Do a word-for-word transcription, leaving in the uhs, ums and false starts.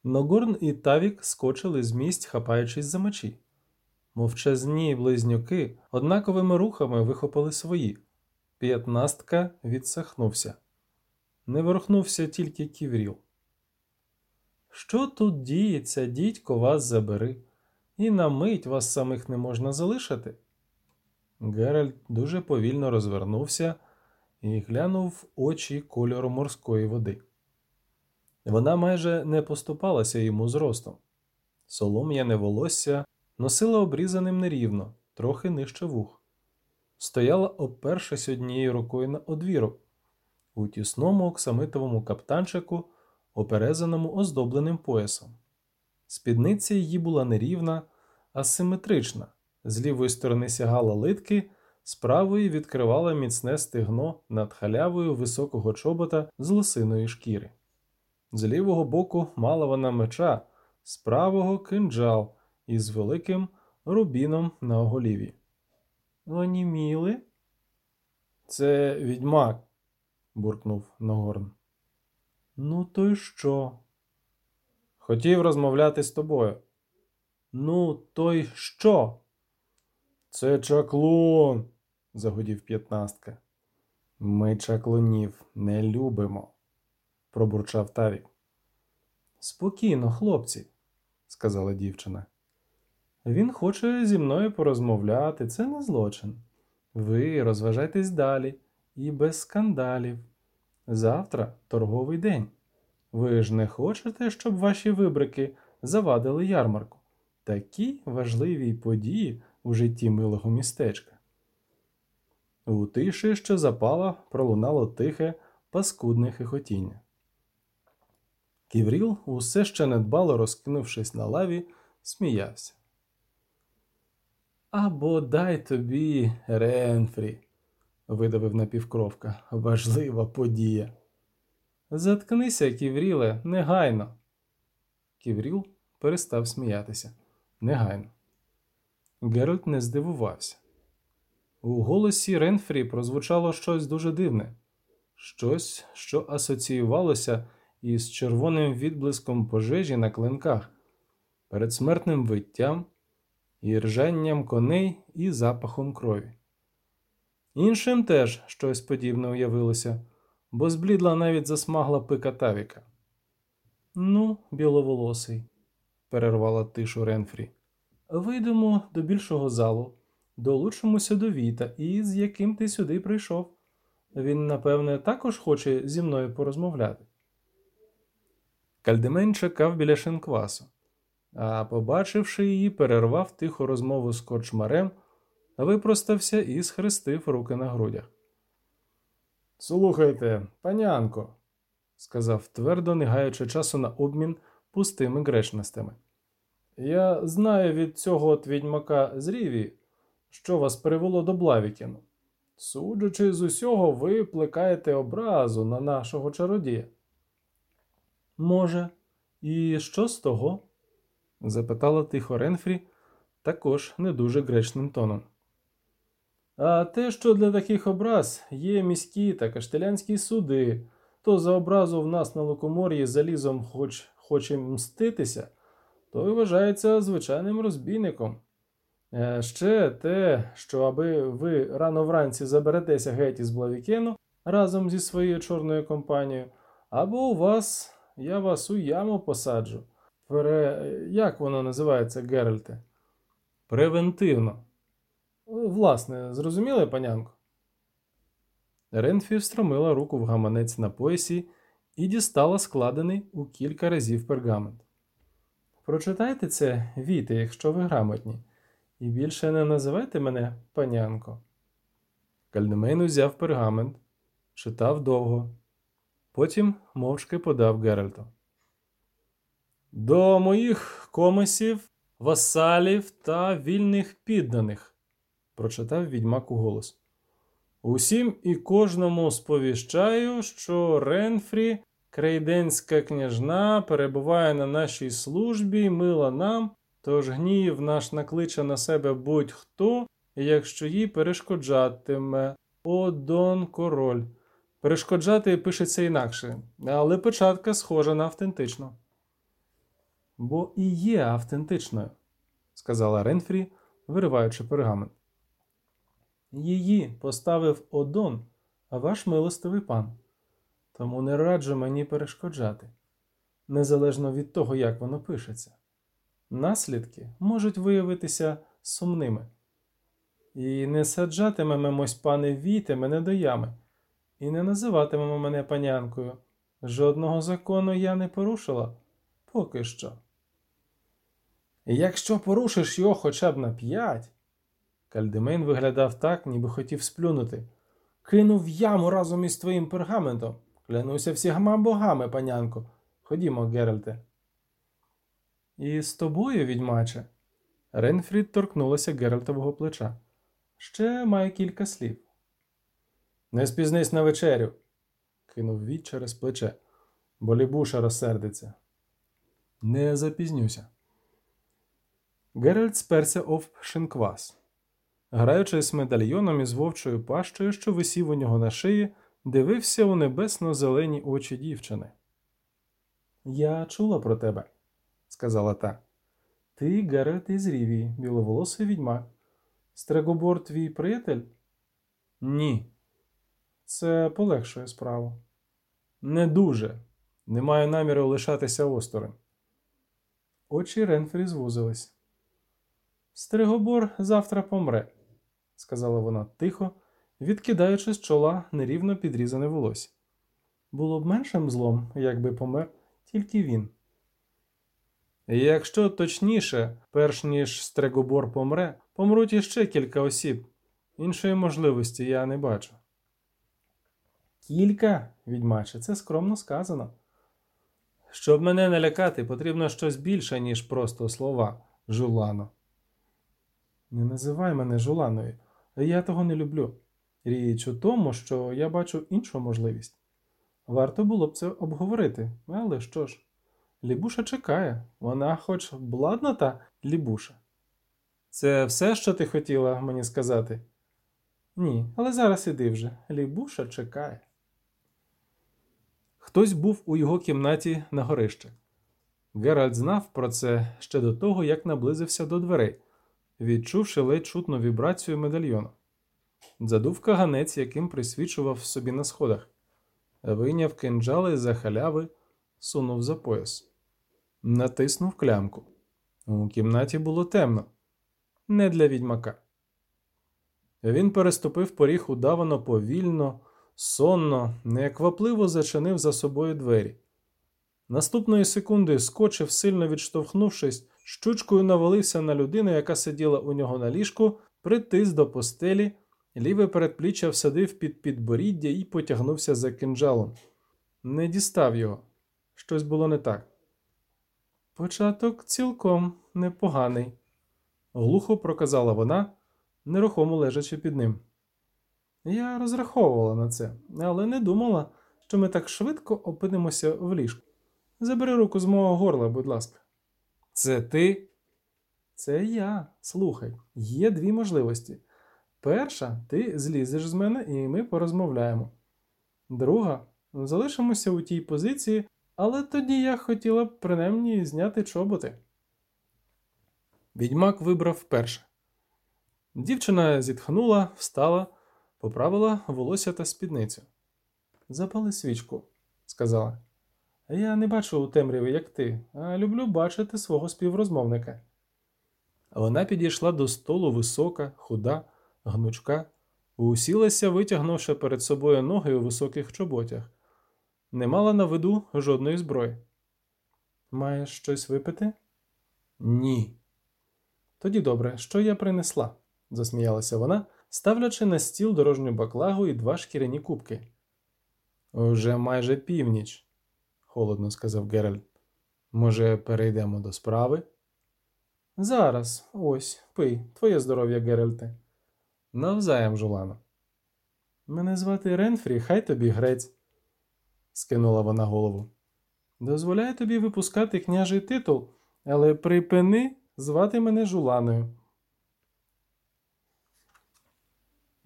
Ногорн і Тавік скочили з місць, хапаючись за мечі. Мовчазні близнюки однаковими рухами вихопили свої. П'ятнастка відсахнувся. Не ворухнувся тільки Ківріл. «Що тут діється, дідько, вас забери, і на мить вас самих не можна залишити?» Геральт дуже повільно розвернувся і глянув в очі кольору морської води. Вона майже не поступалася йому зростом. Солом'яне волосся носила обрізаним нерівно, трохи нижче вух. Стояла, опершись однією рукою на одвірок, у тісному оксамитовому каптанчику, оперезаному оздобленим поясом. Спідниця її була нерівна, а симетрична. З лівої сторони сягала литки, з правої відкривала міцне стегно над халявою високого чобота з лосиної шкіри. З лівого боку мала вона меча, з правого – кинджал із великим рубіном на оголів'ї. «Оніміли?» «Це відьмак», – буркнув Ногорн. «Ну то й що?» «Хотів розмовляти з тобою». «Ну то й що?» «Це чаклун», – загудів П'ятнастка. «Ми чаклунів не любимо», – пробурчав Тавік. «Спокійно, хлопці», – сказала дівчина. «Він хоче зі мною порозмовляти, це не злочин. Ви розважайтесь далі і без скандалів. Завтра торговий день. Ви ж не хочете, щоб ваші вибрики завадили ярмарку? Такі важливі події у житті милого містечка». У тиші, що запала, пролунало тихе, паскудне хихотіння. Ківріл, усе ще недбало розкинувшись на лаві, сміявся. «Або дай тобі, Ренфрі», – видавив напівкровка, – «важлива подія». «Заткнися, Ківріле, негайно». Ківріл перестав сміятися. Негайно. Геральт не здивувався. У голосі Ренфрі прозвучало щось дуже дивне. Щось, що асоціювалося із червоним відблиском пожежі на клинках, передсмертним виттям, і ржанням коней і запахом крові. Іншим теж щось подібне уявилося, бо зблідла навіть засмагла пика Тавіка. «Ну, біловолосий», – перервала тишу Ренфрі, – «вийдемо до більшого залу, долучимося до Віта, і з яким ти сюди прийшов. Він, напевне, також хоче зі мною порозмовляти». Кальдемень чекав біля шинквасу, а, побачивши її, перервав тиху розмову з корчмарем, випростався і схрестив руки на грудях. «Слухайте, панянко», – сказав твердо, не гаючи часу на обмін пустими гречностями. «Я знаю від цього от відьмака з Ріві, що вас привело до Блавікіну. Судячи з усього, ви плекаєте образу на нашого чародія». «Може, і що з того?» – запитала тихо Ренфрі, також не дуже гречним тоном. «А те, що для таких образ є міські та каштелянські суди, то за образу в нас на Лукомор'ї залізом хоч хоче мститися, то й вважається звичайним розбійником. А ще те, що аби ви рано вранці заберетеся геть із Блавікену разом зі своєю чорною компанією, або у вас, я вас у яму посаджу. Пере... Як воно називається, Геральте?» «Превентивно». «Власне, зрозуміли, панянко?» Ренфрі встромила руку в гаманець на поясі і дістала складений у кілька разів пергамент. «Прочитайте це, Віте, якщо ви грамотні, і більше не називайте мене панянко». Кальдемейн узяв пергамент, читав довго, потім мовчки подав Геральту. «До моїх комісів, васалів та вільних підданих», – прочитав відьмак у голос. «Усім і кожному сповіщаю, що Ренфрі, крейденська княжна, перебуває на нашій службі й мила нам, тож гнів наш накличе на себе будь-хто, якщо їй перешкоджатиме. О, Дон Король». Перешкоджати пишеться інакше, але печатка схожа на автентичну. бо і є автентичною, сказала Ренфрі, вириваючи пергамент. Її поставив Одон, ваш милостивий пан. Тому не раджу мені перешкоджати, незалежно від того, як воно пишеться. Наслідки можуть виявитися сумними. І не саджатимемось, пане Війте, мене до ями, і не називатимемо мене панянкою. Жодного закону я не порушила. Поки що. Якщо порушиш його хоча б на п'ять... Кальдемейн виглядав так, ніби хотів сплюнути. Кинув в яму разом із твоїм пергаментом. Клянуся всіма богами, панянко. Ходімо, Геральте. І з тобою, відьмаче. Ренфрід торкнулася Геральтового плеча. Ще має кілька слів. Не спізнись на вечерю, кинув Віт через плече, бо Лібуша розсердиться. Не запізнюся. Геральт сперся об шинквас. Граючи з медальйоном із вовчою пащею, що висів у нього на шиї, дивився у небесно-зелені очі дівчини. «Я чула про тебе», – сказала та. «Ти Геральт із Рівії, біловолосий відьмак. Стрегобор твій приятель?» «Ні». «Це полегшує справу». «Не дуже. Не маю наміру лишатися осторонь». Очі Ренфрі звузились. «Стрегобор завтра помре», – сказала вона тихо, відкидаючи з чола нерівно підрізане волосся. «Було б меншим злом, якби помер тільки він». «Якщо точніше, перш ніж Стрегобор помре, помруть іще кілька осіб. Іншої можливості я не бачу». «Кілька, відьмаче, це скромно сказано». «Щоб мене не лякати, потрібно щось більше, ніж просто слова, Жулано». «Не називай мене Жуланою. Я того не люблю. Річ у тому, що я бачу іншу можливість. Варто було б це обговорити, але що ж. Лібуша чекає. Вона хоч бладна та Лібуша». «Це все, що ти хотіла мені сказати?» «Ні, але зараз іди вже. Лібуша чекає». Хтось був у його кімнаті на горище. Геральт знав про це ще до того, як наблизився до дверей, відчувши ледь чутну вібрацію медальйону. Задув каганець, яким присвічував собі на сходах. Вийняв кинджали за халяви, сунув за пояс. Натиснув клямку. У кімнаті було темно. Не для відьмака. Він переступив поріг удавано повільно, сонно, неквапливо зачинив за собою двері. Наступної секунди скочив, сильно відштовхнувшись, щучкою навалився на людину, яка сиділа у нього на ліжку, притис до постелі, ліве передпліччя всадив під підборіддя і потягнувся за кинджалом. Не дістав його. Щось було не так. «Початок цілком непоганий», – глухо проказала вона, нерухомо лежачи під ним. «Я розраховувала на це, але не думала, що ми так швидко опинимося в ліжку. Забери руку з мого горла, будь ласка». «Це ти?» «Це я. Слухай, є дві можливості. Перша, ти злізеш з мене і ми порозмовляємо. Друга, залишимося у тій позиції, але тоді я хотіла б принаймні зняти чоботи». Відьмак вибрав перше. Дівчина зітхнула, встала, поправила волосся та спідницю. «Запали свічку», – сказала. «Я не бачу у темряві, як ти, а люблю бачити свого співрозмовника». Вона підійшла до столу висока, худа, гнучка, усілася, витягнувши перед собою ноги у високих чоботях. Не мала на виду жодної зброї. «Маєш щось випити?» «Ні». «Тоді добре, що я принесла?» – засміялася вона, ставлячи на стіл дорожню баклагу і два шкіряні кубки. «Уже майже північ», – холодно сказав Геральт. «Може, перейдемо до справи?» «Зараз, ось, пий, твоє здоров'я, Геральте». «Навзаєм, Жулано». «Мене звати Ренфрі, хай тобі грець», – скинула вона голову. «Дозволяю тобі випускати княжий титул, але припини звати мене Жуланою.